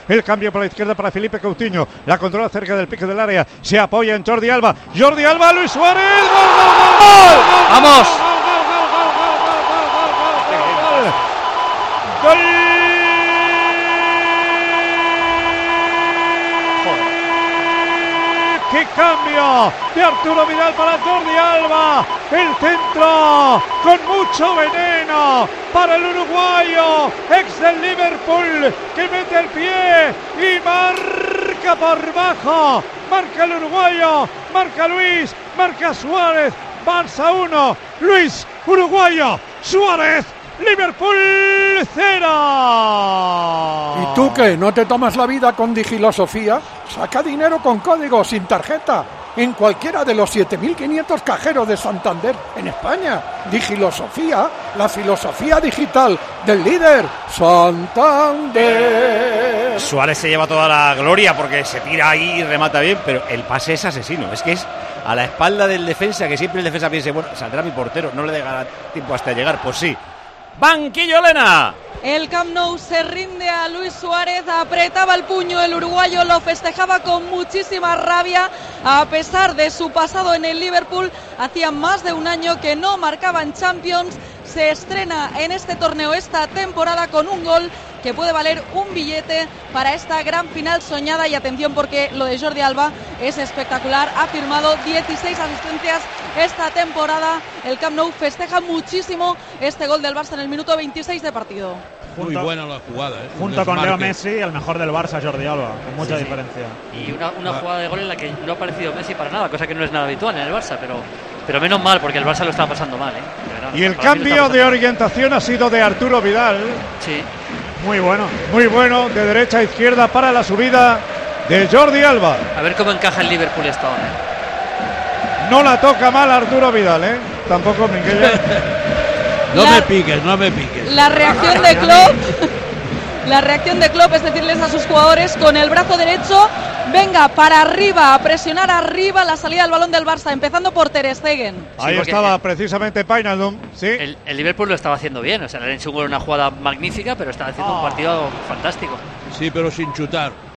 El cambio por la izquierda para Felipe Coutinho. La controla cerca del pique del área. Se apoya en Jordi Alba. Jordi Alba, Luis Suárez. ¡Gol! ¡Vamos! ¡Gol! ¡Qué cambio de Arturo Vidal para Jordi Alba! El centro con mucho veneno para el uruguayo, ex del Liverpool, que mete el pie y marca por bajo. Marca el uruguayo, marca Luis, marca Suárez. Barça 1, Luis, uruguayo, Suárez, Liverpool 0. ¿Y tú qué? ¿No te tomas la vida con Digilosofía? Saca dinero con código, sin tarjeta, en cualquiera de los 7.500 cajeros de Santander en España. Digilosofía, la filosofía digital del líder Santander. Suárez se lleva toda la gloria porque se tira ahí y remata bien, pero el pase es asesino. Es que es a la espalda del defensa, que siempre el defensa piensa, bueno, saldrá mi portero, no le dejará tiempo hasta llegar. Pues sí. ¡Banquillo, Elena! El Camp Nou se rinde a Luis Suárez, apretaba el puño el uruguayo, lo festejaba con muchísima rabia, a pesar de su pasado en el Liverpool. Hacía más de un año que no marcaba en Champions. Se estrena en este torneo esta temporada con un gol que puede valer un billete para esta gran final soñada. Y atención, porque lo de Jordi Alba es espectacular. Ha firmado 16 asistencias esta temporada. El Camp Nou festeja muchísimo este gol del Barça en el minuto 26 de partido. Muy buena la jugada, ¿eh? Junto con Leo Messi, el mejor del Barça, Jordi Alba, con mucha diferencia. Y una jugada de gol en la que no ha aparecido Messi para nada, cosa que no es nada habitual en el Barça, pero menos mal, porque el Barça lo estaba pasando mal, ¿eh? Verdad, y el cambio de orientación ha sido de Arturo Vidal. Sí. Muy bueno, de derecha a izquierda para la subida de Jordi Alba. A ver cómo encaja el Liverpool esta hora, ¿eh? No la toca mal Arturo Vidal, ¿eh? Tampoco Miguel. No me piques. La reacción de Klopp, es decirles a sus jugadores con el brazo derecho, venga para arriba, a presionar arriba la salida del balón del Barça, empezando por Ter Stegen. Ahí estaba precisamente Wijnaldum, sí. El Liverpool lo estaba haciendo bien, o sea, le han hecho una jugada magnífica, pero estaba haciendo un partido fantástico. Sí, pero sin chutar.